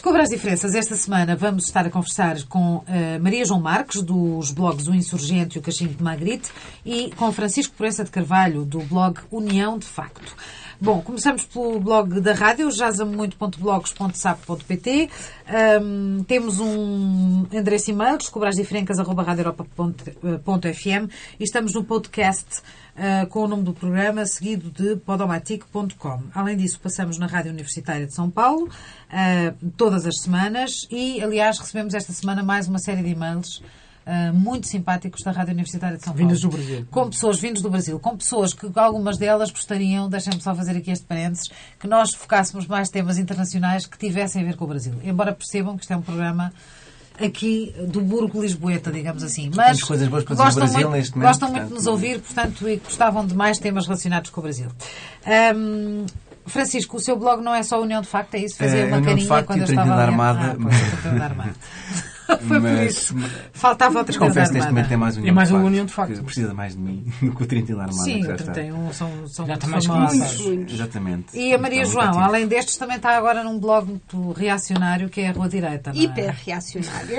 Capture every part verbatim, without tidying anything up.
Descubra as diferenças. Esta semana vamos estar a conversar com uh, Maria João Marques, dos blogs O Insurgente e o Cachimbo de Magritte, e com Francisco Proença de Carvalho, do blog União de Facto. Bom, começamos pelo blog da rádio, jazamomuito ponto blogs ponto sap ponto pt. Um, temos um endereço e-mail, descobrasdiferencas arroba radio europa ponto f m, e estamos no podcast uh, com o nome do programa, seguido de podomatic ponto com. Além disso, passamos na Rádio Universitária de São Paulo, uh, todas as semanas, e, aliás, recebemos esta semana mais uma série de e-mails Uh, muito simpáticos da Rádio Universitária de São Paulo. Vindas do Brasil. Com pessoas vindas do Brasil. Com pessoas que algumas delas gostariam, deixem-me só fazer aqui este parênteses, que nós focássemos mais temas internacionais que tivessem a ver com o Brasil. Embora percebam que isto é um programa aqui do burgo lisboeta, digamos assim. Mas coisas boas para dizer gostam, no Brasil, muito, neste momento, gostam portanto, muito de nos ouvir, portanto, e gostavam de mais temas relacionados com o Brasil. Um, Francisco, o seu blog não é só União de Facto, é isso? Fazia é, uma carinha quando eu estava a ler. Armada. Ah, pois, o trinta da Armada. Foi por mas, isso. Faltava outra coisa. Confesso que neste momento tem mais União é mais de uma Facto. União de Facto. Precisa mais de mim do que o trinta da Armada. Sim, já o trinta e um são, são já muito mais famosos. muitos. Exatamente. E a Maria então, João, ativo. além destes, também está agora num blog muito reacionário, que é a Rua Direita. Não é? Hiper-reacionário.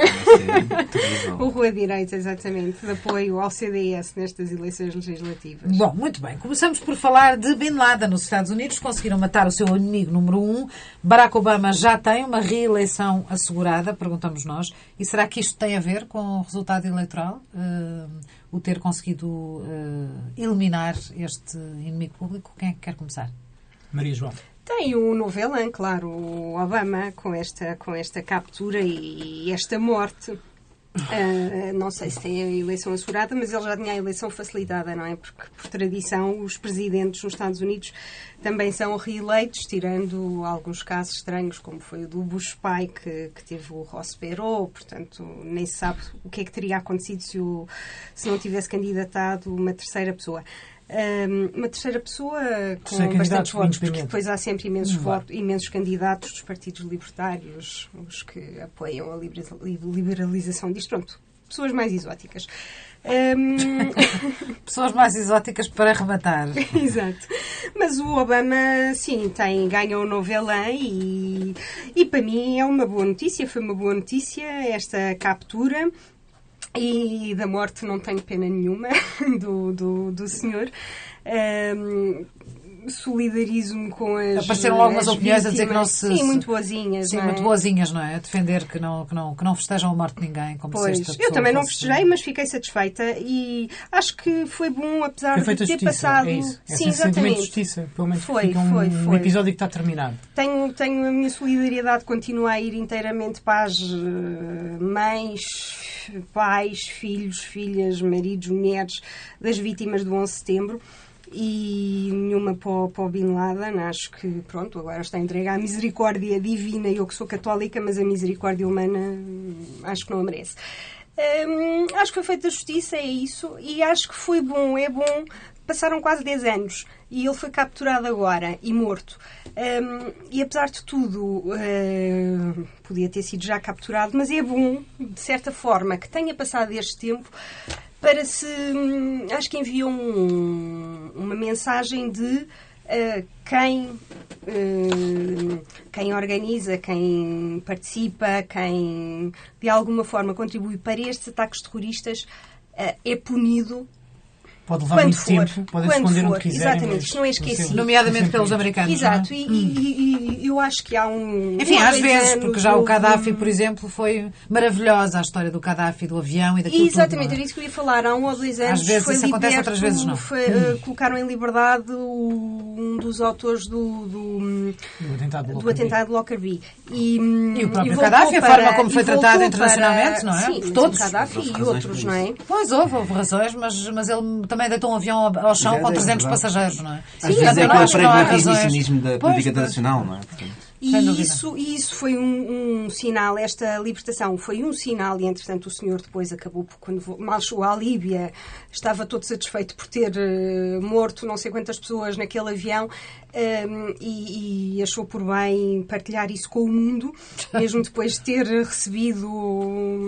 É O Rua Direita, exatamente, de apoio ao C D S nestas eleições legislativas. Bom, muito bem. Começamos por falar de Bin Laden nos Estados Unidos. Conseguiram matar o seu inimigo número um. Barack Obama já tem uma reeleição assegurada, perguntamos nós. E será que isto tem a ver com o resultado eleitoral? Uh, o ter conseguido uh, eliminar este inimigo público? Quem é que quer começar? Maria João. Tem o novo elan, claro, o Obama, com esta, com esta captura e esta morte. Uh, não sei se tem a eleição assegurada, mas ele já tinha a eleição facilitada, não é? Porque, por tradição, os presidentes nos Estados Unidos também são reeleitos, tirando alguns casos estranhos, como foi o do Bush pai, que, que teve o Ross Perot, portanto, nem se sabe o que é que teria acontecido se, o, se não tivesse candidatado uma terceira pessoa. Um, uma terceira pessoa com Terceiro bastantes candidato votos, porque depois há sempre imensos, Hum, votos, imensos candidatos dos partidos libertários, os que apoiam a liberalização disto. Pronto, pessoas mais exóticas. Um... Pessoas mais exóticas para rematar. Exato. Mas o Obama, sim, tem, ganha um novo elan e, e para mim é uma boa notícia, foi uma boa notícia esta captura. E da morte não tenho pena nenhuma do, do, do senhor. Um, solidarizo-me com as Apareceram algumas as opiniões vítimas. a dizer que não se... Sim, muito boazinhas. Sim, não é? muito boazinhas, não é? A defender que não, que não, que não festejam a morte de ninguém. Como Pois, se esta eu pessoa também não fosse... festejei, mas fiquei satisfeita e acho que foi bom, apesar Foi de feita ter justiça, passado... é isso. É Sim, esse sentimento de exatamente. justiça. Pelo menos Foi, fica um, foi, um foi. episódio que está terminado. Tenho, tenho a minha solidariedade, continua a ir inteiramente para as uh, mães, pais, filhos, filhas, maridos, mulheres das vítimas do onze de setembro. E nenhuma para o, para o Bin Laden. Acho que, pronto, agora está entregue à misericórdia divina. Eu que sou católica, mas a misericórdia humana acho que não a merece. Hum, acho que foi feita justiça, é isso. E acho que foi bom, é bom. Passaram quase dez anos e ele foi capturado agora e morto. Um, e apesar de tudo, uh, podia ter sido já capturado, mas é bom, de certa forma, que tenha passado este tempo para se... Acho que enviou um, uma mensagem de uh, quem, uh, quem organiza, quem participa, quem de alguma forma contribui para estes ataques terroristas uh, é punido. Pode levar Quando muito for, tempo, podem quando esconder for, onde quiserem. exatamente, mas isto não é no esquecido. seu- Nomeadamente no pelos seu americanos. Exato, não é? e, e- e eu acho que há um... Enfim, um ou às dois vezes, anos porque já o houve Gaddafi, um- por exemplo, foi maravilhosa a história do Gaddafi, do avião e daquilo Exatamente, tudo. era isso que eu ia falar. Há um ou dois anos Às vezes foi isso acontece, liberto, outras vezes não. foi, uh, colocaram em liberdade o- um dos autores do, do, Do atentado do Lockerbie. atentado de Lockerbie. E, E o próprio voltou Gaddafi, a para- forma como foi e voltou tratado para- internacionalmente, não é? Sim, Por mas todos. o Gaddafi Houve e razões outros, por não é? isso. Pois houve, houve razões, mas, mas ele também deitou um avião ao, ao chão É, com é trezentos verdade. passageiros, não é? Às Portanto, vezes é eu não aquele acho que não há pragmatismo e razões. cinismo da Pois, política pois. internacional, não é? Portanto, E Sem dúvida. isso, e isso foi um, um sinal, esta libertação foi um sinal, e entretanto o senhor depois acabou, por, quando vo- mal chegou à Líbia, estava todo satisfeito por ter uh, morto não sei quantas pessoas naquele avião, um, e, e achou por bem partilhar isso com o mundo, mesmo depois de ter recebido um,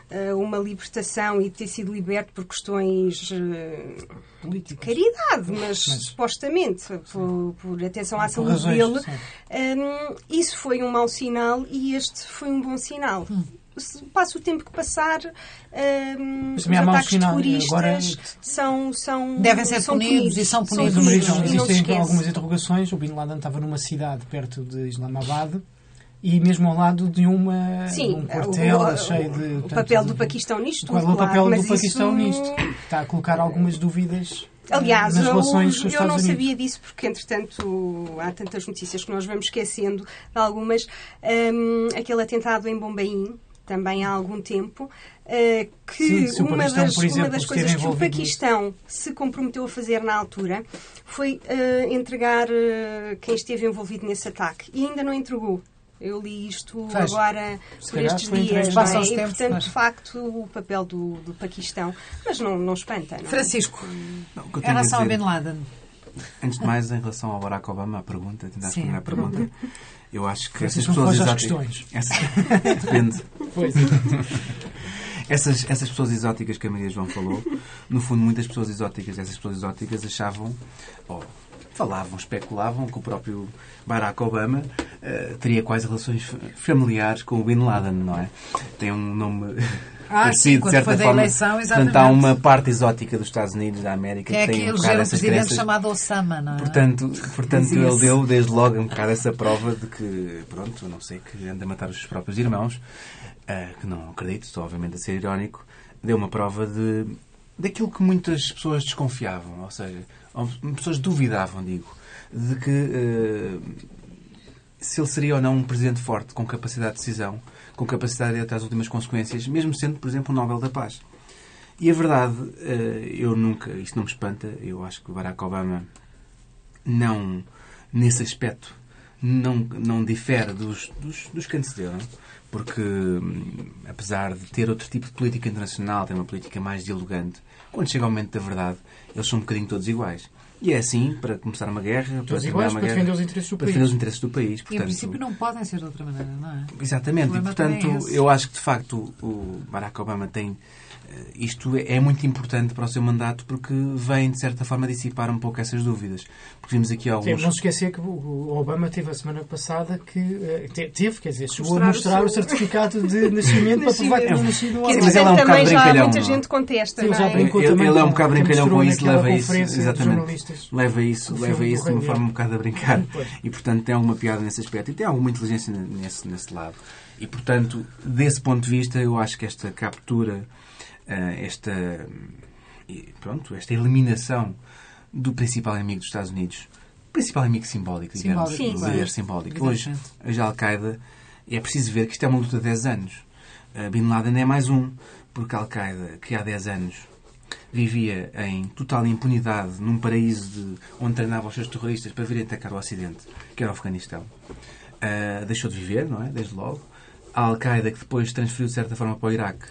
uma libertação e ter sido liberto por questões Políticos. de caridade, mas, Mas- supostamente por, por atenção à Por saúde razões, dele, sim. hum, isso foi um mau sinal e este foi um bom sinal. Se passa o tempo que passar, hum, Mas os também há mau ataques sinal. terroristas Agora- são, são Devem ser são punidos e são punidos. Mas, Punidos, Marijão, e não se existem esquece. algumas interrogações. O Bin Laden estava numa cidade perto de Islamabad e mesmo ao lado de uma, Sim, um quartel o, o- cheio de... o portanto, papel de- do Paquistão nisto Qual é tudo, o papel claro, do mas Paquistão isso- nisto? Está a colocar algumas dúvidas eh, Aliás, nas eu, relações com os eu Estados não Unidos. sabia disso porque, entretanto, há tantas notícias que nós vamos esquecendo de algumas. Hum, aquele atentado em Bombaim, também há algum tempo, eh, que Sim, se o uma, Paquistão, das, por exemplo, uma das esteve coisas que o envolvido Paquistão se comprometeu a fazer na altura foi eh, entregar eh, quem esteve envolvido nesse ataque. E ainda não entregou. Eu li isto Pois. agora Se por calhar estes foi dias. entregue. Não é? Passam os E, tempos, portanto, mas- de facto, o papel do, do Paquistão. Mas não, não espanta, não é? Francisco, Não, o que eu em tenho a relação a dizer- Bin Laden. Antes de mais, em relação ao Barack Obama, a pergunta, tentar Sim. responder à pergunta, eu acho que essas Francisco, não pessoas foge às exóticas... questões. Essas... Depende. Pois. Essas, essas pessoas exóticas que a Maria João falou, no fundo, muitas pessoas exóticas, essas pessoas exóticas achavam, ou falavam, especulavam que o próprio Barack Obama eh, teria quais relações f- familiares com o Bin Laden, não é? Tem um nome Ah, parecido, sim, de quando certa foi da forma. eleição, Portanto, há exatamente. uma parte exótica dos Estados Unidos, da América, Que é que que tem um eleger bocado um essas presidente crenças. chamado Osama, não é? Portanto, portanto Dizia ele isso. deu desde logo um bocado essa prova de que, pronto, não sei, que anda a matar os seus próprios irmãos, ah, que não acredito, estou obviamente a ser irónico, deu uma prova de daquilo que muitas pessoas desconfiavam, ou seja, ou pessoas duvidavam, digo, de que ah, se ele seria ou não um presidente forte, com capacidade de decisão, com capacidade de ir até às últimas consequências, mesmo sendo, por exemplo, o Nobel da Paz. E a verdade, eh, eu nunca, isto não me espanta, eu acho que o Barack Obama não, nesse aspecto, não, não difere dos, dos, dos que antecederam, porque, hum, apesar de ter outro tipo de política internacional, ter uma política mais dialogante, quando chega ao momento da verdade, eles são um bocadinho todos iguais. E é assim, para começar uma guerra, para Todos terminar iguais uma para guerra, defender os interesses do para país. defender os interesses do país. E, em Portanto, princípio, não podem ser de outra maneira, não é? exatamente, O e problema também portanto é esse. eu acho que de facto o Barack Obama tem eh, isto é é muito importante para o seu mandato porque vem de certa forma dissipar um pouco essas dúvidas, porque vimos aqui Sim, alguns não se esquecer que o Obama teve a semana passada que eh, te- teve, quer dizer, chegou Mostrar a o mostrar seu- o certificado de nascimento para provar que tinha nascido no Que, Sim, mas Obama. ele é um entretanto, bocado também já brincalhão, muita não é? gente contesta, Sim, ele não já é? brincou ele, também ele é um com- bocado que brincalhão com mostrou isso, naquela leva isso, conferência dos exatamente, jornalistas. leva isso, do leva filme do isso de uma Rei forma Leão. um bocado a brincar Pois. e portanto tem alguma piada nesse aspecto e tem alguma inteligência nesse, nesse lado e portanto desse ponto de vista eu acho que esta captura, eh, esta e, pronto, esta eliminação do principal inimigo dos Estados Unidos, principal inimigo simbólico, digamos, Simbólico, um sim, líder sim. simbólico. Hoje, Evidentemente. a Al-Qaeda, é preciso ver que isto é uma luta de dez anos. Uh, Bin Laden é mais um, porque a Al-Qaeda, que há dez anos vivia em total impunidade num paraíso de, onde treinava os seus terroristas para virem atacar o Ocidente, que era o Afeganistão, uh, deixou de viver, não é? Desde logo. A Al-Qaeda, que depois transferiu de certa forma para o Iraque,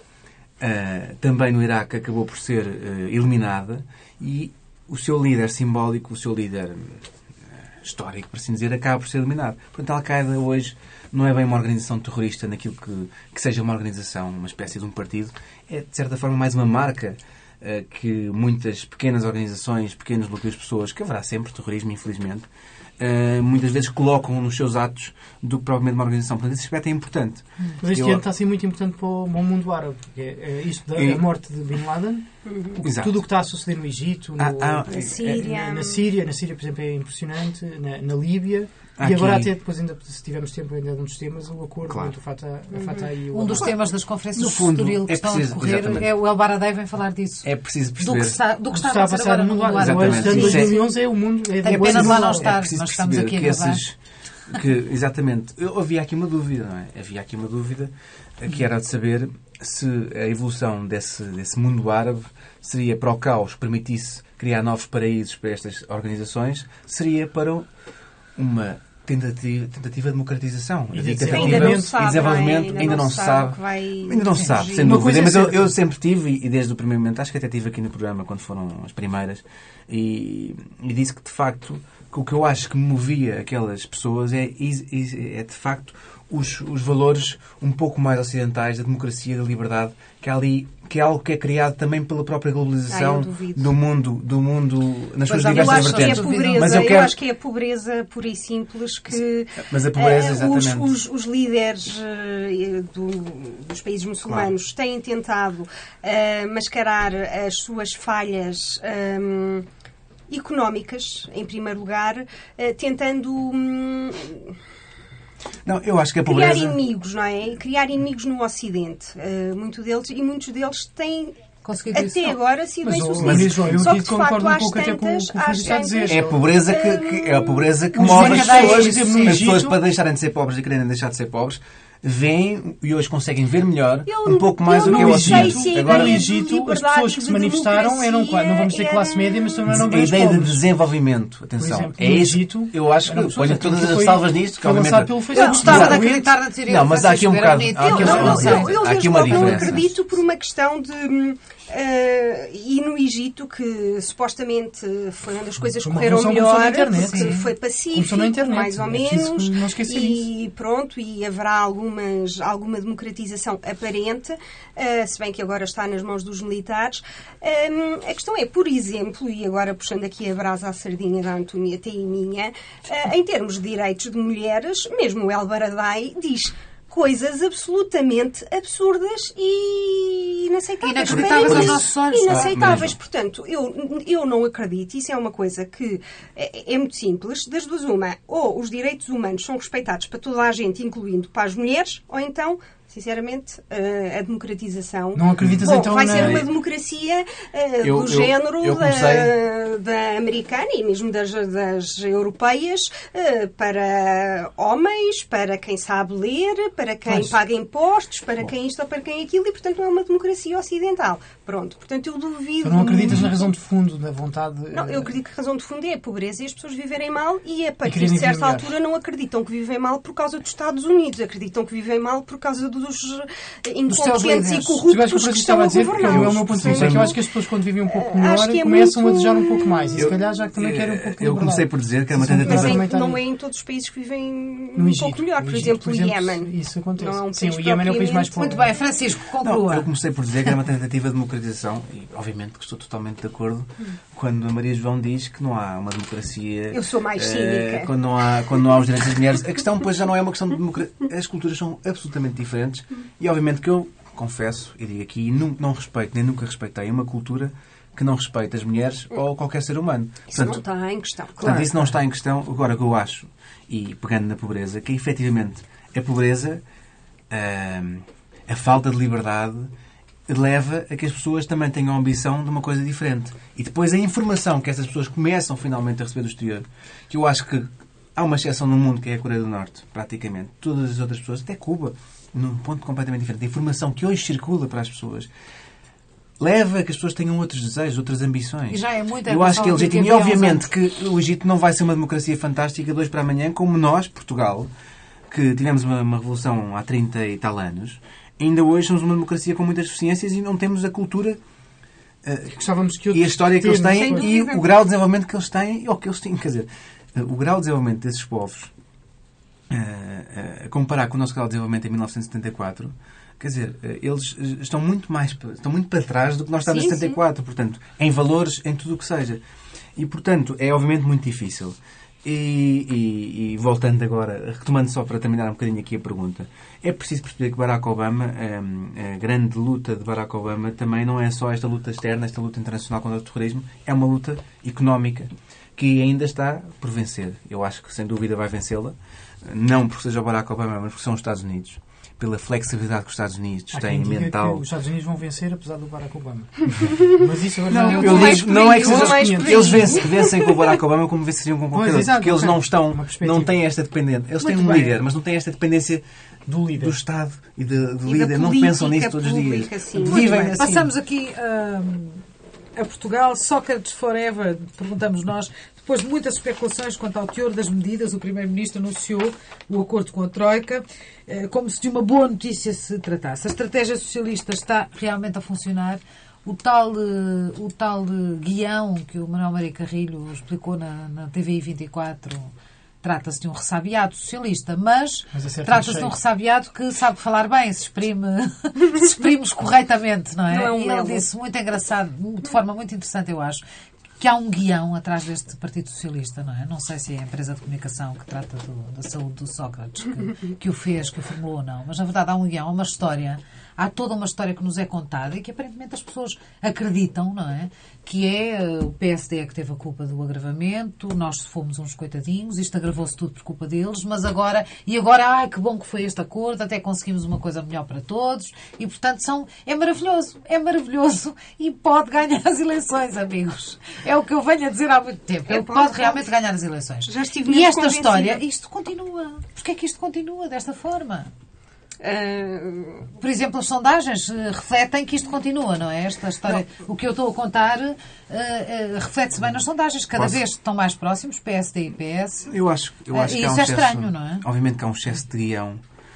uh, também no Iraque acabou por ser uh, eliminada e o seu líder simbólico, o seu líder uh, histórico, por assim dizer, acaba por ser eliminado. Portanto, a Al-Qaeda hoje não é bem uma organização terrorista naquilo que, que seja uma organização, uma espécie de um partido. É, de certa forma, mais uma marca uh, que muitas pequenas organizações, pequenos núcleos de pessoas, que haverá sempre terrorismo, infelizmente, uh, muitas vezes colocam nos seus atos do que provavelmente uma organização. Portanto, esse aspecto é importante. Mas este Eu- ano está a ser muito importante para o, para o mundo árabe. Porque é, é isto da E- a morte de Bin Laden, o que- Exato. tudo o que está a suceder no Egito, no, Ah, ah, Na Síria. na, na Síria, na Síria, por exemplo, é impressionante, na, na Líbia. Aqui- E agora até depois, ainda, se tivermos tempo ainda de um dos temas, o acordo Claro. entre o Fatah, a Fatah e o Um dos Hamas. temas das conferências No de fundo, Estoril que é estão a preciso- decorrer exatamente. é o El Baradei vem falar disso. É preciso Do perceber... que, está, do O que que está a passar agora no mundo árabe. Exatamente. Este ano de Isso é- dois mil e onze é o mundo. É Tem o pena de lá não mundo estar. árabe. É preciso Nós estamos perceber aqui a que gravar. esses... Que, exatamente. Eu, havia aqui uma dúvida, não é? Havia aqui uma dúvida eh, que era de saber se a evolução desse, desse mundo árabe seria para o caos, permitisse criar novos paraísos para estas organizações, seria para uma tentativa, tentativa de democratização. E A de tentativa Ainda não desenvolvimento se sabe, e desenvolvimento não é? ainda não se sabe. o que vai Ainda não se sabe, surgir. sem Uma dúvida. coisa é Mas eu, certa. eu sempre tive, e desde o primeiro momento, acho que até tive aqui no programa quando foram as primeiras, e, e disse que de facto o que eu acho que movia aquelas pessoas é, é de facto, os, os valores um pouco mais ocidentais da democracia e da liberdade, que é ali, que é algo que é criado também pela própria globalização ah, do mundo, do mundo nas suas pois, diversas eu acho vertentes. Que é pobreza, mas eu, eu quero... acho que é a pobreza pura e simples que mas a pobreza, uh, exatamente. Os, os, os líderes uh, do, dos países muçulmanos, claro, têm tentado uh, mascarar as suas falhas um, económicas, em primeiro lugar, uh, tentando... Um, Não, eu acho que a pobreza... Criar inimigos, não é? Criar inimigos no Ocidente. Uh, muito deles, e muitos deles têm... Até isso, agora sido bem sucedidos. Só que, de facto, às tantas, às tantas... É a pobreza que, que, é a pobreza que move as pessoas. As pessoas, para deixarem de ser pobres e quererem deixar de ser pobres, veem e hoje conseguem ver melhor eu, um pouco mais do que é o Ocidente. Se agora, no Egito, as pessoas que se manifestaram eram, não vamos dizer classe média, mas também não eram a ideia pobres. De desenvolvimento, atenção, exemplo, é isso. Egito, eu acho que ponho todas as salvas nisto. Foi lançado pelo Facebook. Eu gostava de acreditar na teoria. Não, mas há aqui um bocado. Eu há aqui uma diferença. não acredito por uma questão de... Uh, e no Egito, que supostamente foi onde as coisas correram melhor, porque foi pacífico, mais ou menos, e pronto, e haverá algumas, alguma democratização aparente, uh, se bem que agora está nas mãos dos militares. Um, a questão é, por exemplo, e agora puxando aqui a brasa à sardinha da Antonieta e minha, uh, em termos de direitos de mulheres, mesmo o El Baradei diz coisas absolutamente absurdas e inaceitáveis. Inacreditáveis aos nossos olhos. Inaceitáveis. Ah, Portanto, eu, eu não acredito. Isso é uma coisa que é, é muito simples. Das duas, uma, ou os direitos humanos são respeitados para toda a gente, incluindo para as mulheres, ou então... Sinceramente, a democratização... Não acreditas Bom, então vai na... ser uma democracia uh, eu, do eu, género eu da, da americana e mesmo das, das europeias uh, para homens, para quem sabe ler, para quem Mas... paga impostos, para Bom. quem isto ou para quem aquilo e, portanto, não é uma democracia ocidental. Pronto, portanto, eu duvido... Tu não acreditas na razão de fundo, na vontade... Não, eu acredito que a razão de fundo é a pobreza e as pessoas viverem mal e, a partir de certa altura, não acreditam que vivem mal por causa dos Estados Unidos, acreditam que vivem mal por causa do dos incompetentes e corruptos que estão a governar. É o meu ponto de vista, é que eu acho que as pessoas, quando vivem um pouco melhor, é começam muito... a desejar um pouco mais. E se calhar já que também querem um pouco de Eu comecei por dizer que é uma tentativa... Mas não é em todos os países que vivem um pouco melhor. Por exemplo, o Iémen. Isso acontece. Não é um Sim, o Iémen é o país mais pobre. Muito bem, Francisco, conclua. Eu comecei por dizer que era uma tentativa de democratização e, obviamente, que estou totalmente de acordo quando a Maria João diz que não há uma democracia... Eu sou mais cínica. Quando não há, quando não há os direitos das mulheres. A questão, pois, já não é uma questão de democracia. As culturas são absolutamente diferentes e, obviamente, que eu confesso e digo aqui, não, não respeito, nem nunca respeitei uma cultura que não respeita as mulheres ou qualquer ser humano. Isso portanto, não está em questão. Portanto, Claro. isso não está em questão. Agora, o que eu acho, e pegando na pobreza, que efetivamente a pobreza, a, a falta de liberdade, leva a que as pessoas também tenham a ambição de uma coisa diferente. E depois a informação que essas pessoas começam finalmente a receber do exterior, que eu acho que há uma exceção no mundo que é a Coreia do Norte, praticamente. Todas as outras pessoas, até Cuba, num ponto completamente diferente. A informação que hoje circula para as pessoas leva a que as pessoas tenham outros desejos, outras ambições. E já é muita Eu acho que é legítimo. E obviamente que o Egito não vai ser uma democracia fantástica de hoje para amanhã, como nós, Portugal, que tivemos uma, uma revolução há trinta e tal anos, ainda hoje somos uma democracia com muitas deficiências e não temos a cultura uh, que e a história que eles têm e o grau de desenvolvimento que eles têm, ou que eles têm, quer dizer, o grau de desenvolvimento desses povos, a comparar com o nosso grau de desenvolvimento em mil novecentos e setenta e quatro, quer dizer, eles estão muito mais estão muito para trás do que nós estamos em setenta e quatro, portanto, em valores, em tudo o que seja. E, portanto, é obviamente muito difícil. E, e, e voltando agora, retomando só para terminar um bocadinho aqui a pergunta, é preciso perceber que Barack Obama, a, a grande luta de Barack Obama também não é só esta luta externa, esta luta internacional contra o terrorismo, é uma luta económica que ainda está por vencer. Eu acho que, sem dúvida, vai vencê-la. Não porque seja o Barack Obama, mas porque são os Estados Unidos. Pela flexibilidade que os Estados Unidos têm mental. Os Estados Unidos vão vencer apesar do Barack Obama. Mas isso agora não, já é eu digo, não é que seja, eles vencem, vencem com o Barack Obama como venceriam com qualquer outro. Porque eles não estão, não têm esta dependência. Eles têm um líder, mas não têm esta dependência do líder, do Estado e de, do líder. Não pensam nisso todos os dias. Vivem assim. Passamos aqui uh, a Portugal. Sócrates Forever, perguntamos nós. Depois de muitas especulações quanto ao teor das medidas, o Primeiro-Ministro anunciou o acordo com a Troika, como se de uma boa notícia se tratasse. A estratégia socialista está realmente a funcionar o tal, eh, o tal eh, guião que o Manuel Maria Carrilho explicou na, na T V I vinte e quatro, trata-se de um ressabiado socialista, mas, mas trata-se de um ressabiado que sabe falar bem, se exprime, se exprime corretamente, não é? Não é um e ele melo. disse, muito engraçado, de forma muito interessante, eu acho, que há um guião atrás deste Partido Socialista, não é? Não sei se é a empresa de comunicação que trata do, da saúde do Sócrates que, que o fez, que o formulou ou não, mas na verdade há um guião, há uma história, há toda uma história que nos é contada e que aparentemente as pessoas acreditam, não é? Que é uh, o P S D que teve a culpa do agravamento, nós fomos uns coitadinhos, isto agravou-se tudo por culpa deles, mas agora, e agora, ai que bom que foi este acordo, até conseguimos uma coisa melhor para todos, e portanto são, é maravilhoso, é maravilhoso e pode ganhar as eleições, amigos. É o que eu venho a dizer há muito tempo, É, ele pode, pode pode. realmente ganhar as eleições. Já estive E mesmo esta convencida. história, isto continua. Porquê é que isto continua desta forma? Ah, Por exemplo, as sondagens eh, refletem que isto continua, não é? Esta história, o que eu estou a contar eh, eh, reflete-se bem nas sondagens. Cada Posso? vez estão mais próximos, P S D e P S. Eu acho, eu acho Ah, que há um isso é excesso, estranho, não é? Obviamente que há um excesso de guião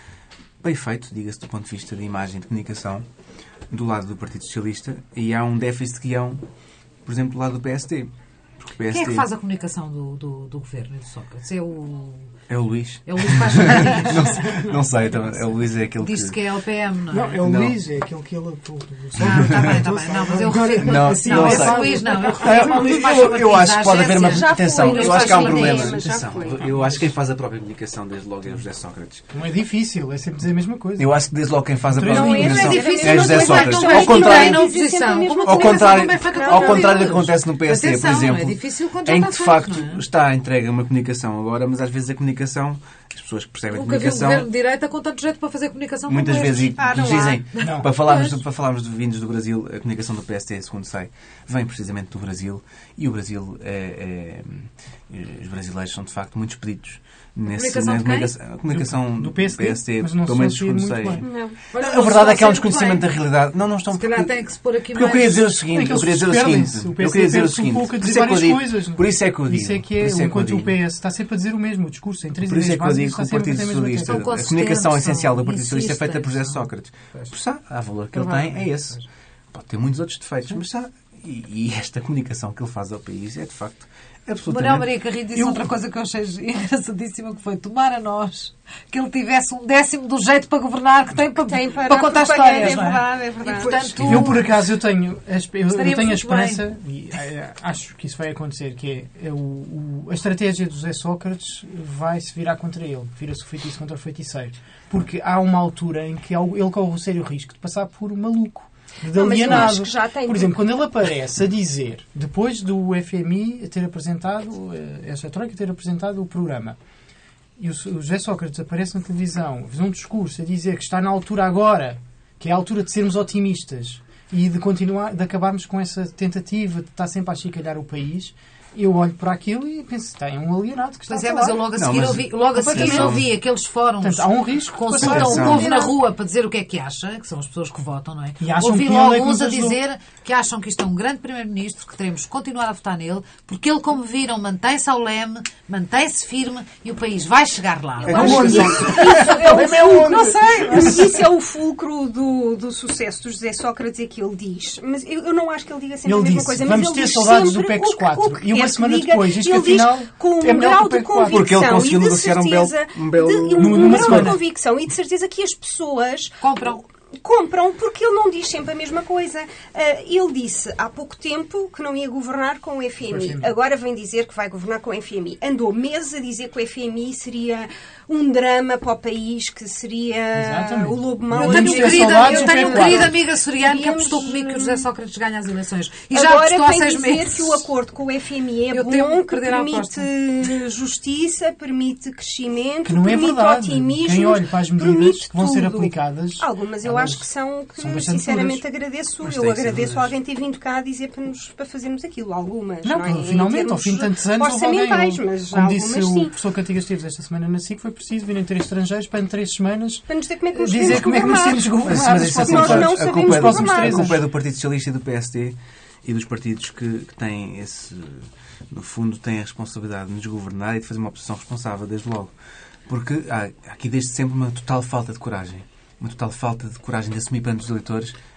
bem feito, diga-se do ponto de vista de imagem e de comunicação, do lado do Partido Socialista, e há um déficit de guião, por exemplo, do lado do P S D. Porque o P S D Quem é que faz a comunicação do, do, do governo e do Sócrates? É o, é o Luís. é o Luís Paixão Martins. Não sei, não sei então, é o Luís é aquele Diz-se que que... é L P M, não é? Não, é o Não. Luís, é aquele que ele... Ah, está bem, está bem. Não, mas eu refiro... Não, Não, não esse sei. Luís não. Eu refiro ao Luís Paixão Eu, eu Martins, acho da que pode haver uma... agência. Já Atenção, foi, eu não acho que há um faz problema. ideia, mas já Atenção, foi. eu acho que quem faz a própria comunicação desde logo é o José Sócrates. Não é difícil, é sempre dizer a mesma coisa. Eu acho que desde logo quem faz a própria Não, é, não é comunicação difícil, é não José é Sócrates. tão Ao contrário, na oposição. Ao Uma Ao comunicação contrário, bem feita ao com contrário do que todos. acontece no P S D, por Atenção, não é exemplo, difícil quando já em está que de feito, facto não é? está entregue uma comunicação agora, mas às vezes a comunicação, as pessoas que percebem a Nunca vi um comunicação, governo de direita com tanto jeito para fazer comunicação como muitas vezes, estes. e Ah, não nos dizem, Não. para falarmos, Pois. para falarmos de vindos do Brasil, a comunicação do P S D, segundo sei, vem precisamente do Brasil, e o Brasil, é, é, os brasileiros são de facto muito expeditos nesse, Comunicação na de quem? comunicação, a comunicação Do P S D, mas não pelo se menos fazia segundo muito sei. bem. não. Olha, A não verdade se é que há um faz desconhecimento da bem. realidade. Não, não estão... Se calhar porque- tem que se pôr aqui Porque eu mais... queria dizer o É seguinte, que eu eles queria dizer o perdem-se. seguinte, O P eu S D queria dizer o perde-se um seguinte, pouco a por dizer isso é que eu várias digo, coisas. por isso é que eu digo, Isso é que por é, isso é que eu enquanto o digo. P S está sempre a dizer o mesmo, o discurso em três Por isso é ideias que eu básicas digo que está o sempre a Partido dizer a mesma Socialista, São coisa. a comunicação consistentes, essencial do são- Partido Socialista é feita por José insistem, Sócrates. Pois. Por isso há valor que ele tem, é esse. Pode ter muitos outros defeitos, mas há. E, e esta comunicação que ele faz ao país é, de facto, absolutamente... Manuel Maria Carrilho disse Eu- outra coisa que eu achei engraçadíssima, que foi tomar a nós que ele tivesse um décimo do jeito para governar que tem para, Tem para- para contar propaganda, histórias, é não é? verdade, é verdade. E, portanto, Eu, por acaso, eu tenho, a espe- eu, eu Estaríamos tenho a muito esperança, e eh, acho que isso vai acontecer, que é, é o, o- a estratégia do José Sócrates vai-se virar contra ele, vira-se o feitiço contra o feiticeiro. Porque há uma altura em que há o- ele corre o sério risco de passar por um maluco, de Não, mas eu alienado. acho que já tem- Por exemplo, quando ele aparece a dizer, depois do F M I ter apresentado, eh, esta troika ter apresentado o programa, e o, o José Sócrates aparece na televisão, faz um discurso a dizer que está na altura agora, que é a altura de sermos otimistas e de continuar, de acabarmos com essa tentativa de estar sempre a achicalhar o país, eu olho para aquilo e penso, tem um alienado que está Pois a é, falar. mas eu logo a Não, seguir mas- ouvi, logo a seguir Atenção. ouvi aqueles fóruns Portanto, há um risco. que consultam o Atenção. povo na rua para dizer o que é que acha, que são as pessoas que votam, não é? E acham Ouvi que ele logo é que uns nos a ajudou. dizer que acham que isto é um grande primeiro-ministro, que teremos que continuar a votar nele, porque ele, como viram, mantém-se ao leme, mantém-se firme e o país vai chegar lá. A Acho que comunicação- isso é o fulcro, Não sei, mas- isso é o fulcro do, do sucesso do José Sócrates, é que ele diz. Mas eu, eu não acho que ele diga sempre Ele a mesma disse, coisa. Mas vamos ele ter diz saudades do sempre PECS o que- quatro. o que E uma quer que semana diga, depois, isto que ele diz afinal com é um melhor grau que o de PEC quatro. Porque ele convicção conseguiu e de negociar um belo- certeza, um belo- de, um, numa- um numa grau semana. de convicção e de certeza que as pessoas Compram. compram porque ele não diz sempre a mesma coisa. Ah, ele disse há pouco tempo que não ia governar com o F M I. Com o F M I. Agora vem dizer que vai governar com o F M I. Andou meses a dizer que o F M I seria um drama para o país, que seria Exatamente. o lobo mau. Eu Vamos tenho, ter um querida, saudades eu do tenho um P Q quatro. querido amigo açoriano que Queríamos, apostou comigo que o José Sócrates ganha as eleições. E já Agora apostou há vem seis dizer meses. que o acordo com o F M I é Eu temo bom, que perder a permite justiça, permite crescimento, Que não é permite verdade. otimismo. Quem olha para as medidas permite que vão ser tudo. aplicadas, Algumas eu elas acho que são que são bastante sinceramente duras. agradeço. Mas Eu têm que ser agradeço duras. alguém ter vindo cá a dizer para, nos, para fazermos aquilo. Algumas. Não, Não, é? Em finalmente, ao termos fim de tantos anos, houve alguém. orçamentais, mas Como algumas disse o sim. professor Cantigas Esteves esta semana na S I C, foi preciso virem três estrangeiros para em três semanas Para nos dizer como é que nos dizer devemos como é que nos governar. temos governar. Mas, mas nos isso é próximos Nós não anos. a sabemos culpa, é do, próximos a três culpa é anos. do Partido Socialista e do P S D e dos partidos que, que têm esse, no fundo, têm a responsabilidade de nos governar e de fazer uma oposição responsável, desde logo. Porque há, há aqui desde sempre uma total falta de coragem. Uma total falta de coragem de assumir perante os eleitores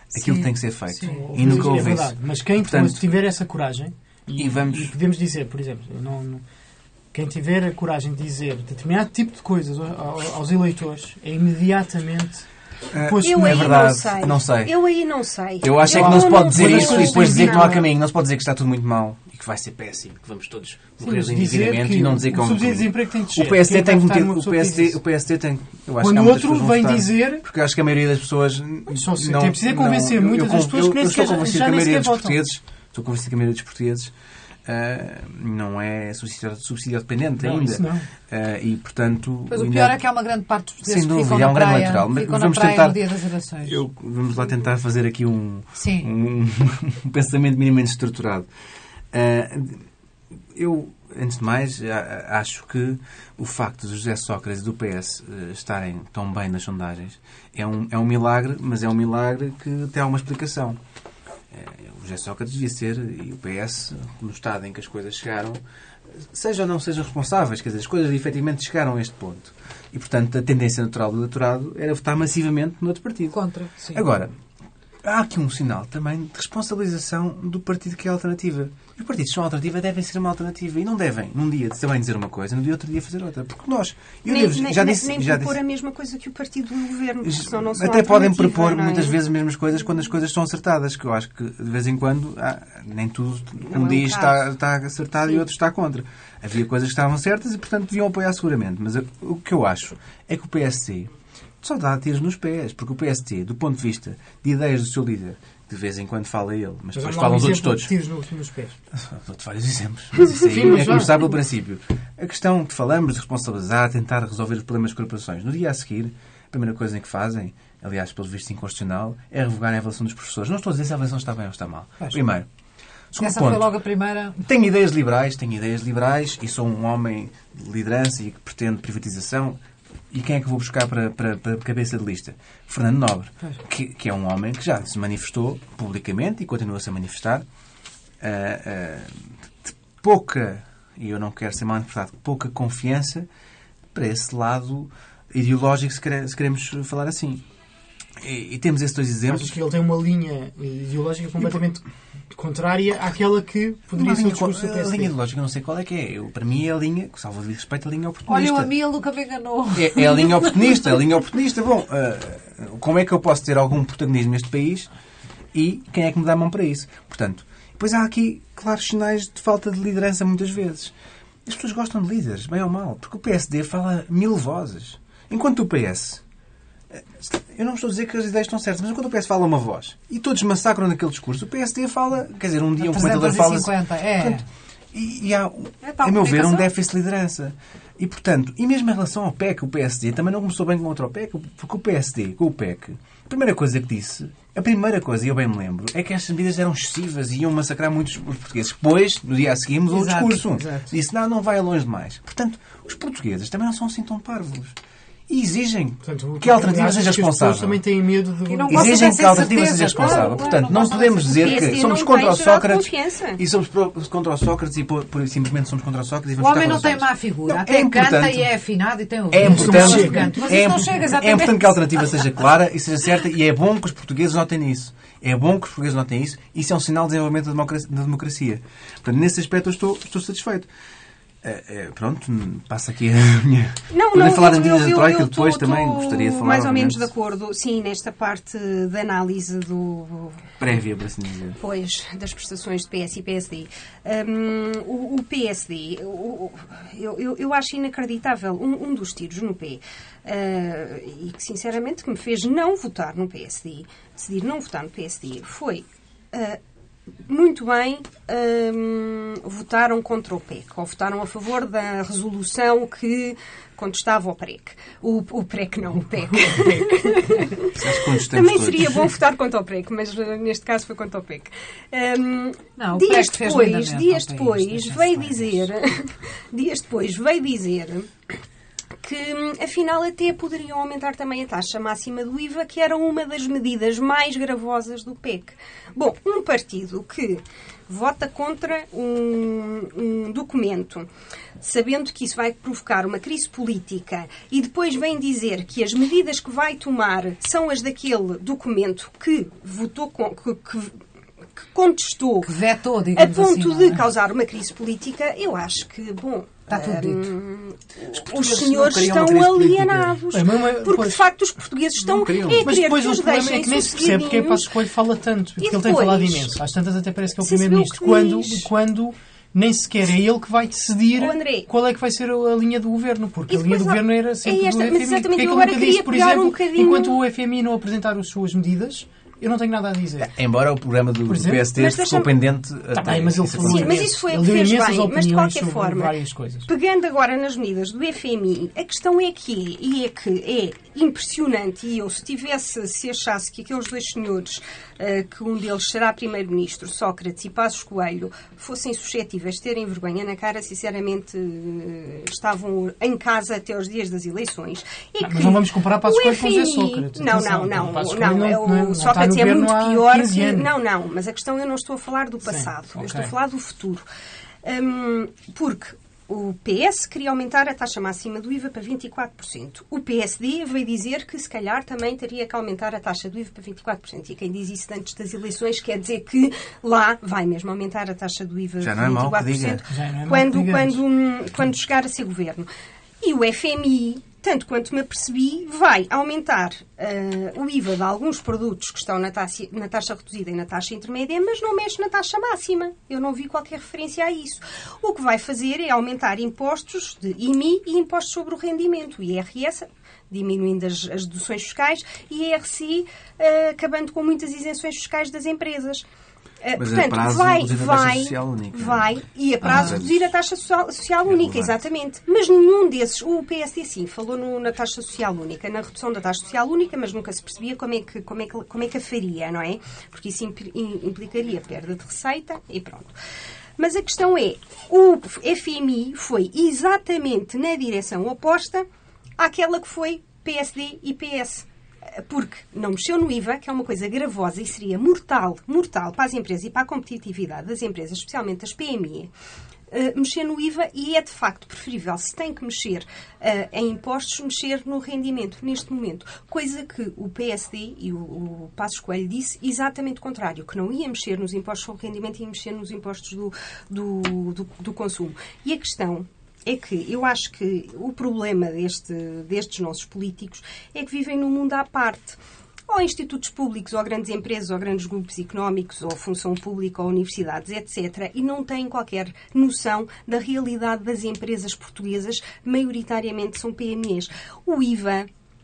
aquilo Sim, que tem que ser feito. sim. E nunca é houve verdade. isso. Mas quem Portanto, depois tiver essa coragem, e, e vamos- e podemos dizer, por exemplo, não, não- quem tiver a coragem de dizer determinado tipo de coisas ao- ao- aos eleitores, é imediatamente posto Eu na é aí verdade, não sei. não sei. Eu aí não sei. Eu acho é Eu que não se não pode dizer vejo isso e depois dizer que não há nada. caminho. Não se pode dizer que está tudo muito mal e que vai ser péssimo, que vamos todos morrer mas de dizer endividamento que e não dizer que é o um subsídio de caminho. desemprego tem de descer. O P S D Quem tem vai que votar meter, numa o pessoa que diz PSD, isso? o P S D tem, eu acho Quando que há o muitas outro pessoas vão vem votar, dizer- porque eu acho que a maioria das pessoas Só se- não, tem preciso convencer não, muitas eu, das eu, pessoas eu, que nem eu estou sequer- convencido já que a nem maioria sequer dos votam. portugueses estou convencido que a maioria dos portugueses ah, não é subsidiário, subsidiário dependente Não, ainda. isso não. Ah, e portanto Mas o ainda- pior é que há uma grande parte dos portugueses sem que ficam dúvida, é na um grande praia, eleitoral. Mas ficam na vamos praia tentar- no dia das eleições. eu, vamos lá tentar fazer aqui um, Sim. um, um pensamento minimamente estruturado. Ah, eu, antes de mais, a- acho que o facto de José Sócrates e do P S eh, estarem tão bem nas sondagens é um, é um milagre, mas é um milagre que tem alguma explicação. Eh, O José Sócrates devia ser, e o P S, no estado em que as coisas chegaram, seja ou não sejam responsáveis, quer dizer, as coisas efetivamente chegaram a este ponto. E, portanto, a tendência natural do eleitorado era votar massivamente no outro partido. Contra, sim. Agora, há aqui um sinal também de responsabilização do partido que é a alternativa. E os partidos que são alternativa devem ser uma alternativa. E não devem, num dia, também dizer uma coisa, no dia outro dia fazer outra. Porque nós, eu Nem, devo- nem, já nem- disse, nem já propor disse, a mesma coisa que o partido do governo, porque senão não são até podem alternativa, propor não é? muitas vezes as mesmas coisas quando as coisas são acertadas, que eu acho que de vez em quando há- nem tudo Não um é um dia está, caso. está acertado Sim. e outro está contra. Havia coisas que estavam certas e, portanto, deviam apoiar seguramente. Mas eu- o que eu acho é que o P S C só dá tiros nos pés, porque o P S T, do ponto de vista de ideias do seu líder, de vez em quando fala ele, mas Mas depois vamos lá falam um os outros exemplo todos. de tiros nos, nos pés. Dou-te vários exemplos. Mas isso aí Sim, mas é já. começar pelo princípio. A questão que falamos de responsabilizar, tentar resolver os problemas das corporações. No dia a seguir, a primeira coisa que fazem, aliás, pelos vistos inconstitucional, é revogar a avaliação dos professores. Não estou a dizer se a avaliação está bem ou está mal. Acho. Primeiro. Segundo Essa ponto. foi logo a primeira. Tenho ideias liberais, tenho ideias liberais e sou um homem de liderança e que pretende privatização. E quem é que vou buscar para, para, para cabeça de lista? Fernando Nobre, que, que é um homem que já se manifestou publicamente e continua-se a manifestar ah, ah, de pouca, e eu não quero ser mal interpretado, pouca confiança para esse lado ideológico, se, quere- se queremos falar assim. E, e temos esses dois exemplos. Achas que ele tem uma linha ideológica completamente contrária àquela que poderia Uma ser o linha, discurso do a P S D? linha ideológica, eu não sei qual é que é. Eu, para mim é a linha, que salvo de respeito, a linha Olha, oportunista. o Amil nunca me enganou. É, é a linha oportunista, a linha oportunista. Bom, ah, como é que eu posso ter algum protagonismo neste país e quem é que me dá a mão para isso? Portanto, depois há aqui claros sinais de falta de liderança muitas vezes. As pessoas gostam de líderes, bem ou mal, porque o P S D fala mil vozes. Enquanto o P S... Eu não estou a dizer que as ideias estão certas, mas enquanto o P S fala uma voz e todos massacram naquele discurso, o P S D fala... Quer dizer, um dia um comentador fala... trezentos e cinquenta, é. Portanto, e, e há, É tal a meu ver, um comunicação. déficit de liderança. E, portanto, e mesmo em relação ao P E C, o P S D também não começou bem contra o P E C, porque o P S D, com o P E C, a primeira coisa que disse, a primeira coisa, e eu bem me lembro, é que estas medidas eram excessivas e iam massacrar muitos os portugueses. Depois, no dia a seguir, mudou Exato, o discurso. exato. Disse, não, não vai longe demais. Portanto, os portugueses também não são assim tão parvos. E exigem Portanto, que a alternativa achas seja que as pessoas responsável. também têm medo de... E não posso Exigem ter que a alternativa certeza, seja responsável. claro, Portanto, claro, não não podemos posso dizer ter certeza. que somos Não contra tem o gerado Sócrates confiança. e somos pro- contra o Sócrates e por, por- simplesmente somos contra o Sócrates e O vamos homem votar não tem contra o má figura. Não, Até é canta importante- e é afinado e tem o É importante, Mas é, isso não chega, é exatamente. importante que a alternativa seja clara e seja certa e é bom que os portugueses notem nisso. É bom que os portugueses notem isso. Isso é um sinal de desenvolvimento da democracia. Da democracia. Portanto, nesse aspecto eu estou, estou satisfeito. É, é, pronto, passa aqui a minha... Não, Poder não, falar das eu- medidas eu- da eu- Troika eu depois tô- também tô gostaria de falar. mais ou menos de obviamente, acordo, sim, nesta parte da análise do, prévia, para assim dizer. pois, das prestações de P S e P S D. Hum, o, o P S D, o- o- eu, eu, eu acho inacreditável um, um dos tiros no P, uh, e que sinceramente me fez não votar no P S D, decidir não votar no P S D, foi... uh, muito bem, hum, votaram contra o P E C, ou votaram a favor da resolução que contestava o P R E C. O, o P R E C não, o P E C. Acho que contestamos Também todos. seria bom votar contra o P R E C, mas uh, neste caso foi contra o P E C. Hum, Não, o dias P E C fez depois, lindamente dias ao país, depois deixa-se veio bem. dizer, dias depois veio dizer que afinal até poderiam aumentar também a taxa máxima do I V A, que era uma das medidas mais gravosas do P E C. Bom, um partido que vota contra um, um documento, sabendo que isso vai provocar uma crise política, e depois vem dizer que as medidas que vai tomar são as daquele documento que votou com, que, que, que contestou, que vetou, a digamos ponto assim, de causar uma crise política, eu acho que, bom, está tudo dito. Hum, os portugueses senhores não queriam uma estão crise alienados. política. Bem, mas- Porque, pois. de facto, os portugueses estão a queriam. querer Mas depois que o os problema deixem é que nem se percebe porque é que Passos sosseguinhos. Coelho fala tanto. Porque ele tem depois? falado imenso. Às tantas até parece que é o Sim, Primeiro-Ministro. sabe o que Quando, diz? quando nem sequer é ele que vai decidir Oh, André. qual é que vai ser a linha do governo. Porque E a linha do depois há- governo era sempre é esta, do F mas M I. exatamente, Porque é que eu ele agora nunca queria disse, por pegar um exemplo, bocadinho- enquanto o F M I não apresentar as suas medidas, eu não tenho nada a dizer. Embora o programa do, Por do exemplo? P S D Mas ficou deixa-me- pendente. Tá até bem, mas ele isso falou Sim, acontecer. mas isso foi Ele o que deu fez imensas bem. Mas, de opiniões qualquer sobre forma, várias coisas. pegando agora nas medidas do F M I, a questão é que, e é que é impressionante, e eu, se tivesse, se achasse que aqueles dois senhores, uh, que um deles será Primeiro-Ministro, Sócrates e Passos Coelho, fossem suscetíveis de terem vergonha na cara, sinceramente, uh, estavam em casa até aos dias das eleições. É Não, que mas não vamos comparar Passos o Coelho com o José F M I Sócrates. Não, Atenção, não, não. Passos não, Coelho é não- não- o não está Sócrates no é governo muito há pior quinze que... anos. Não, não, mas a questão eu não estou a falar do passado. Eu ok. estou a falar do futuro. Hum, porque o P S queria aumentar a taxa máxima do I V A para vinte e quatro por cento. O P S D veio dizer que, se calhar, também teria que aumentar a taxa do I V A para vinte e quatro por cento. E quem diz isso antes das eleições quer dizer que lá vai mesmo aumentar a taxa do I V A Já para não é mau que vinte e quatro por cento diga. Já não é mau quando, que digamos. quando, hum, quando chegar a ser governo. E o F M I, tanto quanto me apercebi, vai aumentar uh, o I V A de alguns produtos que estão na taxa, na taxa reduzida e na taxa intermédia, mas não mexe na taxa máxima. Eu não vi qualquer referência a isso. O que vai fazer é aumentar impostos de I M I e impostos sobre o rendimento, I R S, diminuindo as, as deduções fiscais, e I R C I, uh, acabando com muitas isenções fiscais das empresas. Uh, Mas a portanto, prazo vai, reduzir a taxa vai, social única. vai, e a prazo Ah, reduzir a taxa social, social é única, relevante. exatamente. Mas nenhum desses, o P S D sim, falou no, na taxa social única, na redução da taxa social única, mas nunca se percebia como é que, como é que, como é que a faria, não é? Porque isso impl- implicaria perda de receita e pronto. Mas a questão é, o F M I foi exatamente na direção oposta àquela que foi P S D e P S. Porque não mexeu no I V A, que é uma coisa gravosa e seria mortal, mortal para as empresas e para a competitividade das empresas, especialmente das P M I, uh, mexer no I V A, e é de facto preferível, se tem que mexer uh, em impostos, mexer no rendimento neste momento. Coisa que o P S D e o, o Passos Coelho disse exatamente o contrário, que não ia mexer nos impostos sobre rendimento, ia mexer nos impostos do, do, do, do consumo. E a questão é que eu acho que o problema deste, destes nossos políticos é que vivem num mundo à parte. Ou institutos públicos, ou grandes empresas, ou grandes grupos económicos, ou função pública, ou universidades, etcétera, e não têm qualquer noção da realidade das empresas portuguesas, maioritariamente são P M Es. O I V A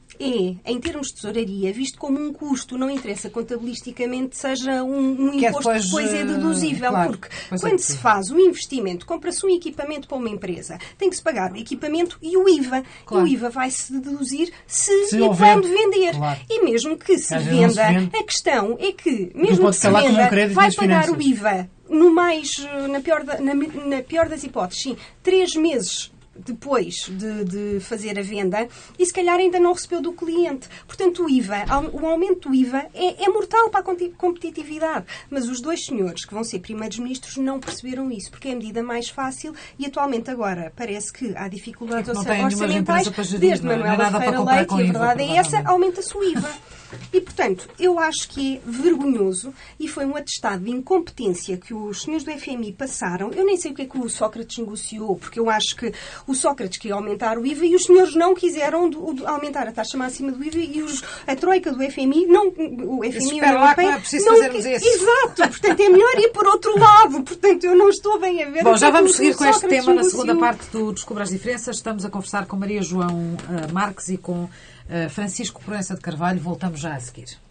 é, em termos de tesouraria, visto como um custo, não interessa contabilisticamente, seja um, um Que é imposto que depois, depois é deduzível, claro, porque depois é quando se deduzível. faz um investimento, compra-se um equipamento para uma empresa, tem que se pagar o equipamento e o I V A. Claro. E o I V A vai-se deduzir se, Se e houver. quando vender. Claro. E mesmo que se Às vezes não se venda, vende. a questão é que, mesmo pode que se calar como um venda, crédito vai nas pagar finanças. o I V A no mais, eh, na pior, da- na, na pior das hipóteses, sim, três meses depois de, de fazer a venda, e se calhar ainda não recebeu do cliente. Portanto, o I V A, o aumento do I V A é, é mortal para a conti- competitividade. Mas os dois senhores que vão ser primeiros-ministros não perceberam isso, porque é a medida mais fácil, e atualmente agora parece que há dificuldades Não orça- tem nenhuma orçamentais, empresa para gerir, desde não é? Não é Manuela nada para Ferreira comprar Leite, com e a I V A, verdade é essa, provavelmente. aumenta-se o I V A. E, portanto, eu acho que é vergonhoso, e foi um atestado de incompetência que os senhores do F M I passaram. Eu nem sei o que é que o Sócrates negociou, porque eu acho que o Sócrates queria aumentar o I V A e os senhores não quiseram do, do, aumentar a taxa máxima do I V A, e os, a troika do F M I, não, o F M I Espera lá que Europeia, não é preciso não fazermos qui- isso. Exato, portanto é melhor ir por outro lado. Portanto, eu não estou bem a ver. Bom, o que já é que vamos o seguir com este Sócrates tema na negociou. segunda parte do Descubra as Diferenças. Estamos a conversar com Maria João uh, Marques e com uh, Francisco Proença de Carvalho. Voltamos já a seguir.